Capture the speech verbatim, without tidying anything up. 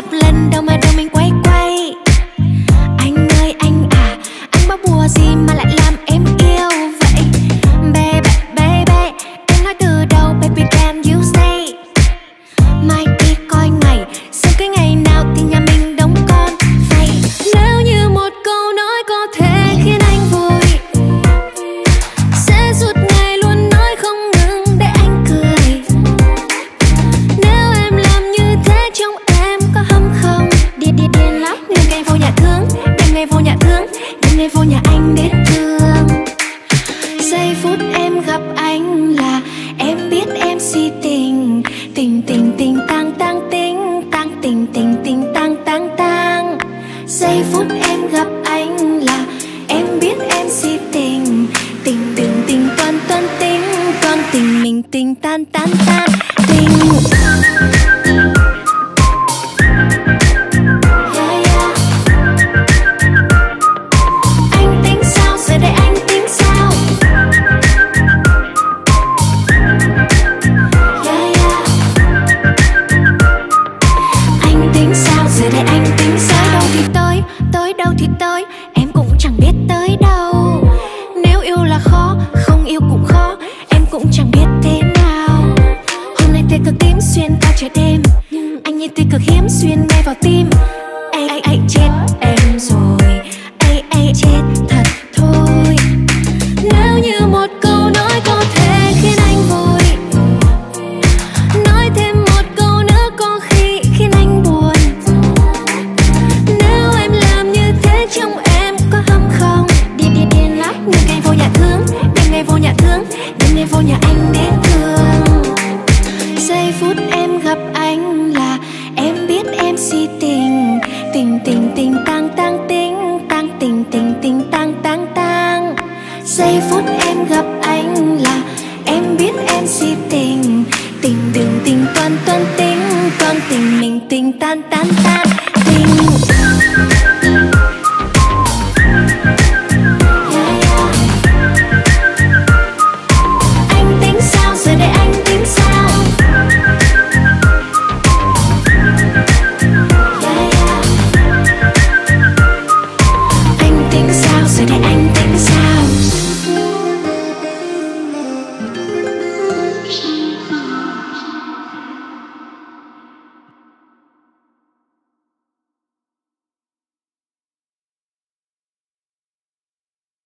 lần đầu mà đầu mình quay quay. Anh ơi anh à, anh báo bùa gì mà lại làm em yêu vậy? Baby, baby, em nói từ đầu, baby can you say? Mai đi coi ngày, xem cái ngày nào thì nhà mình đóng con vậy. Nếu như một câu nói có thể khiến anh vui, sẽ suốt ngày luôn nói không ngừng để anh cười. Nếu em làm như thế trong em có hâm không? Điên điên điên lắm. Đêm ngày vô nhà thương, đêm ngày vô nhà thương, đêm ngày vô nhà anh đến thương. Giây phút em gặp anh là em biết em si tình, tình tình tình tang tang tình, tang tình tình tình tang tang tang. Giây phút em gặp anh là em biết em si tình, tình tình tình toan toan tình, toan tình mình tình tan tan tan tình. Yeah, yeah. Anh tính sao, giờ đây anh tính sao? Yeah, yeah. Anh tính sao, giờ đây anh tính sao? Đâu thì tới, tới đâu thì tới, em cũng chẳng biết tới đâu. Nếu yêu là khó, không yêu cũng khó, em cũng chẳng biết thế nào. Hôm nay tia cực tím xuyên qua trời đêm, anh như tia cực hiếm xuyên ngay vào tim. Ây ây ây chết em rồi, ây ây chết thật thôi. Nếu như một câu nói có thể khiến anh vui, nói thêm một câu nữa có khi khiến anh buồn. Nếu em làm như thế trong em có hâm không? Điên điên điên lắm. Đêm ngày vô nhà thương, đêm ngày vô nhà thương, đêm ngày vô nhà anh đến thương. Giây phút em gặp anh là em biết em si tình, tình tình tình tang tang tình, tang tình tình tình tang tang tang. Giây phút em gặp anh là em biết em si tình, tình đừng tình toan toan tình, toan tình mình tình tan tan tan.